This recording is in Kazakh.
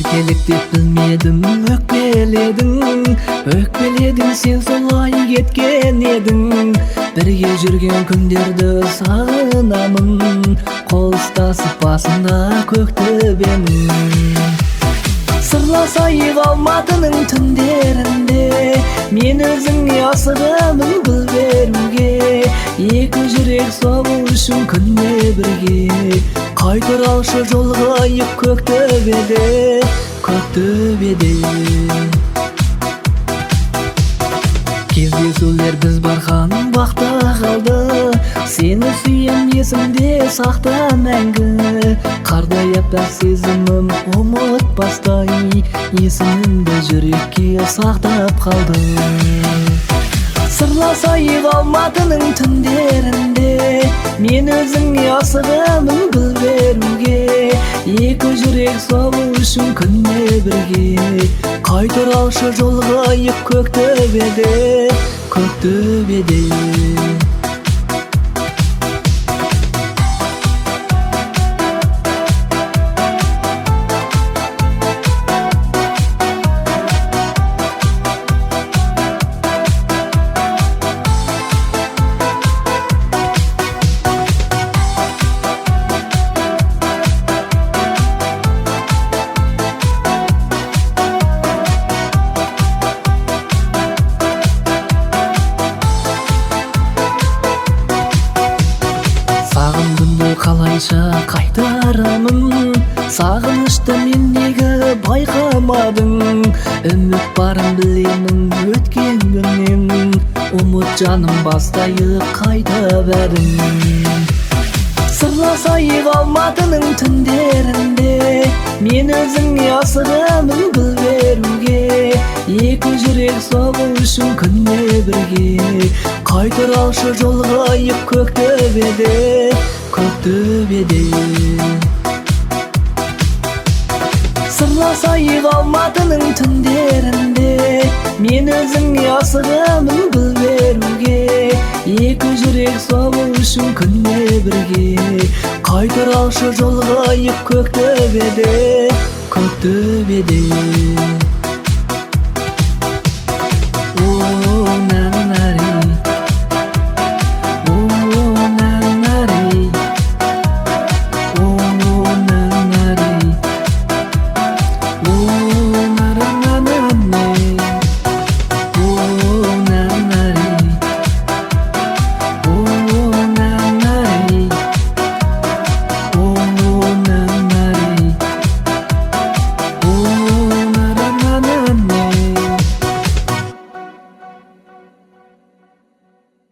еркелік деп білмедім, өкпеледің сен солай кеткен едің. Бірге жүрген күндерді сағынамын, қол ұстасып басында көктөбенің. Сырласайық Алматының түндерінде, мен өзіңе асығамын гүл беруге. Екі жүрек соғу үшін күнде бірге, қайтаралшы жолығайық көктөбеде, көктөбеде. Кездесулер біз барған бақта қалды, сені сүйем есімде сақта мәңгі. Қардай аппақ сезімім ұмытпастай, есімімді жүрекке сақтап қалды. Сырласайық Алматының түндерінде, мен өзіңе асығамын гүл беруге. Екі жүрек соғу үшін күнде бірге, қайтаралшы жолығайық көктөбеде, көктөбеде. Сағындымды қалайша қайтарамын, сағынышты мен неге байқамадың. Үміт барын білемін өткен күннен, ұмыт жаным бастайық қайта бәрін. Сырласайық Алматының түндерінде, мен өзіңе асығамын гүл беруге. Екі жүрек соғу үшін күнде бірге, қайтаралшы жолығайық көктөбеде, көктөбеде. Сырласайық Алматының түндерінде, мен өзіңе асығамын гүл беруге. Екі жүрек соғу үшін күнде бірге, қайтаралшы жолығайық көктөбеде, көктөбеде.